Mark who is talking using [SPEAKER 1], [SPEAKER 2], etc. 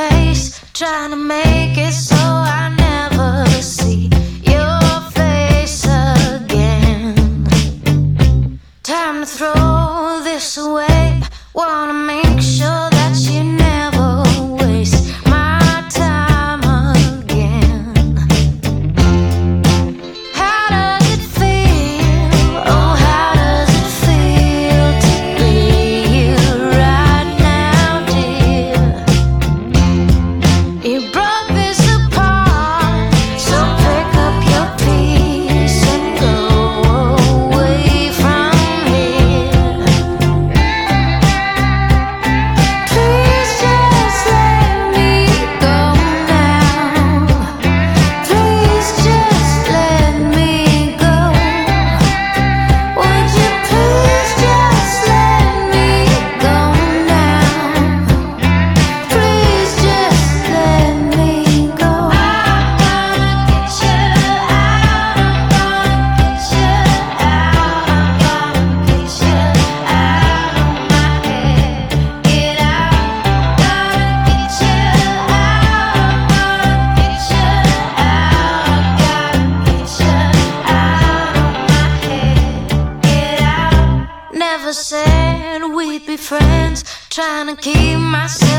[SPEAKER 1] face, trying to make it so I never see your face again. Time to throw this away. Wanna make sure that you never waste my time again. How does it feel? Oh, how does it feel to be you right now, dear? You broke this apart, so pick up your piece and go away from here. Please just let me go now. Please just let me go. Would you please just let me go now? Please just let me go. I wanna get you out. I wanna get you out. I wanna get you out of my head. Get out. Gotta get you out. I wanna get you out. Gotta get you out of my head. Get out. Never said we'd be friends. Trying to keep myself